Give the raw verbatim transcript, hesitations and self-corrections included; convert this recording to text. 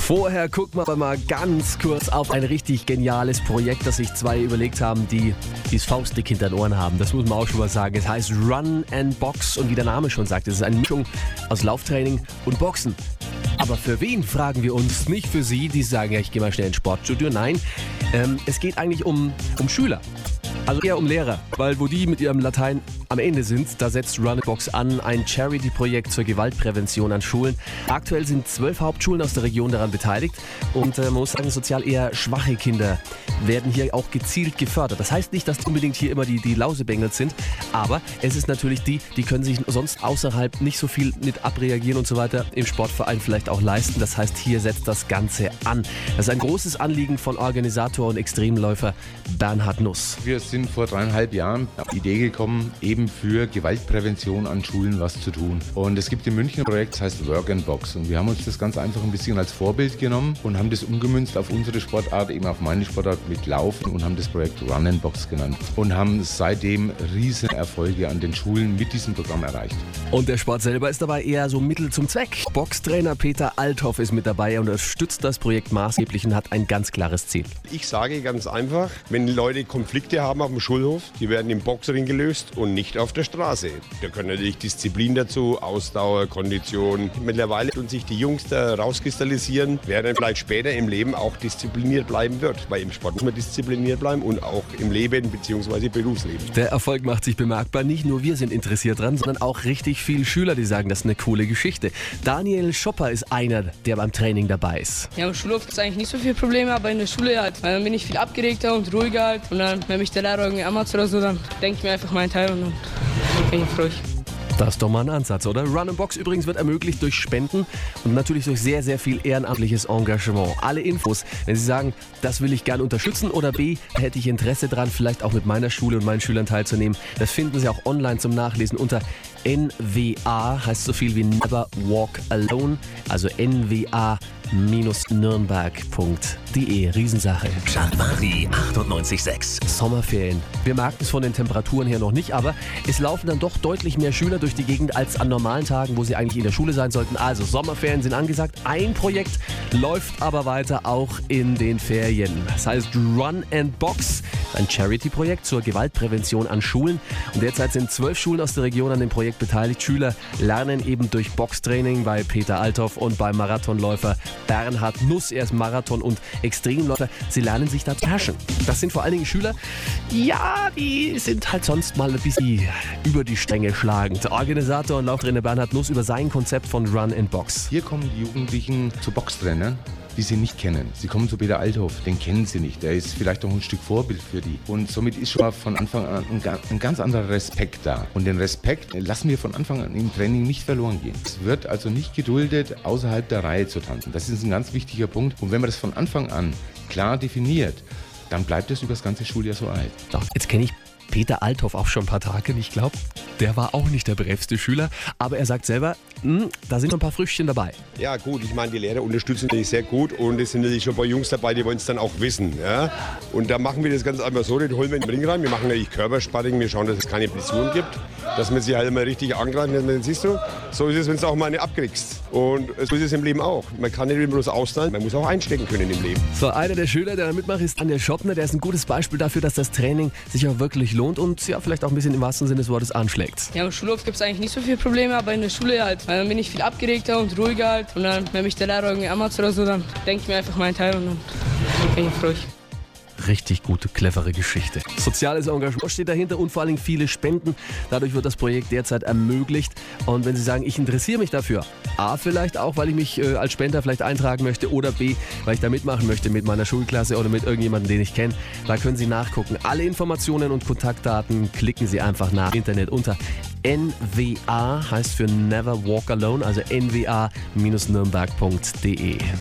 Vorher gucken wir aber mal ganz kurz auf ein richtig geniales Projekt, das sich zwei überlegt haben, die das faustdick hinter den Ohren haben. Das muss man auch schon mal sagen. Es heißt Run and Box und wie der Name schon sagt, es ist eine Mischung aus Lauftraining und Boxen. Aber für wen, fragen wir uns. Nicht für Sie, die sagen, ja, ich gehe mal schnell ins Sportstudio. Nein, ähm, es geht eigentlich um, um Schüler. Also eher um Lehrer, weil wo die mit ihrem Latein am Ende sind, da setzt Run and Box an, ein Charity-Projekt zur Gewaltprävention an Schulen. Aktuell sind zwölf Hauptschulen aus der Region daran beteiligt und äh, man muss sagen, sozial eher schwache Kinder werden hier auch gezielt gefördert. Das heißt nicht, dass unbedingt hier immer die, die Lausebengels sind, aber es ist natürlich die, die können sich sonst außerhalb nicht so viel mit abreagieren und so weiter im Sportverein vielleicht auch leisten. Das heißt, hier setzt das Ganze an. Das ist ein großes Anliegen von Organisator und Extremläufer Bernhard Nuss. Wir sind vor dreieinhalb Jahren auf die Idee gekommen, eben für Gewaltprävention an Schulen was zu tun. Und es gibt im Münchner Projekt, das heißt Work and Box. Und wir haben uns das ganz einfach ein bisschen als Vorbild genommen und haben das umgemünzt auf unsere Sportart, eben auf meine Sportart mit Laufen und haben das Projekt Run and Box genannt. Und haben seitdem riesen Erfolge an den Schulen mit diesem Programm erreicht. Und der Sport selber ist dabei eher so Mittel zum Zweck. Boxtrainer Peter Althoff ist mit dabei und unterstützt das Projekt maßgeblich und hat ein ganz klares Ziel. Ich sage ganz einfach, wenn Leute Konflikte haben auf dem Schulhof, die werden im Boxring gelöst und nicht auf der Straße. Da gehört natürlich Disziplin dazu, Ausdauer, Kondition. Mittlerweile tun sich die Jungs da rauskristallisieren, wer dann vielleicht später im Leben auch diszipliniert bleiben wird. Weil im Sport muss man diszipliniert bleiben und auch im Leben bzw. Berufsleben. Der Erfolg macht sich bemerkbar. Nicht nur wir sind interessiert dran, sondern auch richtig viele Schüler, die sagen, das ist eine coole Geschichte. Daniel Schopper ist einer, der beim Training dabei ist. Ja, im Schulhof gibt es eigentlich nicht so viele Probleme, aber in der Schule halt. Weil dann bin ich viel abgeregter und ruhiger halt. Und dann, wenn mich der Lehrer irgendwie ammert oder so, dann denke ich mir einfach meinen Teil und dann bin ich ruhig. Das ist doch mal ein Ansatz, oder? Run and Box übrigens wird ermöglicht durch Spenden und natürlich durch sehr, sehr viel ehrenamtliches Engagement. Alle Infos, wenn Sie sagen, das will ich gern unterstützen oder B, hätte ich Interesse dran, vielleicht auch mit meiner Schule und meinen Schülern teilzunehmen, das finden Sie auch online zum Nachlesen unter N W A, heißt so viel wie Never Walk Alone, also N W A Nürnberg punkt de. Riesensache. Charivari achtundneunzig Komma sechs. Sommerferien. Wir merken es von den Temperaturen her noch nicht, aber es laufen dann doch deutlich mehr Schüler durch die Gegend als an normalen Tagen, wo sie eigentlich in der Schule sein sollten. Also Sommerferien sind angesagt. Ein Projekt läuft aber weiter auch in den Ferien. Das heißt Run and Box, ein Charity-Projekt zur Gewaltprävention an Schulen. Und derzeit sind zwölf Schulen aus der Region an dem Projekt beteiligt. Schüler lernen eben durch Boxtraining bei Peter Althoff und beim Marathonläufer Bernhard Nuss. Er ist Marathon- und Extremläufer. Sie lernen sich da zu herrschen. Das sind vor allen Dingen Schüler, ja, die sind halt sonst mal ein bisschen über die Stränge schlagend. Organisator und Lauftrainer Bernhard Nuss über sein Konzept von Run and Box. Hier kommen die Jugendlichen zu Boxtrainern, die sie nicht kennen. Sie kommen zu Peter Althoff, den kennen sie nicht. Der ist vielleicht auch ein Stück Vorbild für die. Und somit ist schon mal von Anfang an ein ganz anderer Respekt da. Und den Respekt lassen wir von Anfang an im Training nicht verloren gehen. Es wird also nicht geduldet, außerhalb der Reihe zu tanzen. Das ist ein ganz wichtiger Punkt. Und wenn man das von Anfang an klar definiert, dann bleibt es über das ganze Schuljahr so alt. Doch, jetzt kenne ich Peter Althoff auch schon ein paar Tage. Ich glaube, der war auch nicht der brevste Schüler. Aber er sagt selber, mh, da sind noch ein paar Früchtchen dabei. Ja gut, ich meine, die Lehrer unterstützen natürlich sehr gut und es sind natürlich schon ein paar Jungs dabei, die wollen es dann auch wissen. Ja? Und da machen wir das ganz einfach so, den holen wir in den Ring rein. Wir machen natürlich Körpersparring, wir schauen, dass es keine Blessuren gibt, dass man sie halt immer richtig angreifen, dass man, siehst du, so ist es, wenn du auch mal eine abkriegst. Und so ist es im Leben auch. Man kann nicht bloß austeilen, man muss auch einstecken können im Leben. So, einer der Schüler, der da mitmacht, ist Daniel Schoppner. Der ist ein gutes Beispiel dafür, dass das Training sich auch wirklich lohnt und ja, vielleicht auch ein bisschen im wahrsten Sinne des Wortes anschlägt. Ja, im Schulhof gibt es eigentlich nicht so viele Probleme, aber in der Schule halt. Weil dann bin ich viel abgeregter und ruhiger halt. Und dann, wenn mich der Lehrer irgendwie ammert oder so, dann denke ich mir einfach meinen Teil und dann bin ich ruhig. Richtig gute, clevere Geschichte. Soziales Engagement steht dahinter und vor allem viele Spenden. Dadurch wird das Projekt derzeit ermöglicht. Und wenn Sie sagen, ich interessiere mich dafür, A, vielleicht auch, weil ich mich äh, als Spender vielleicht eintragen möchte oder B, weil ich da mitmachen möchte mit meiner Schulklasse oder mit irgendjemandem, den ich kenne, da können Sie nachgucken. Alle Informationen und Kontaktdaten klicken Sie einfach nach im Internet unter N W A, heißt für Never Walk Alone, also N W A Nürnberg punkt de.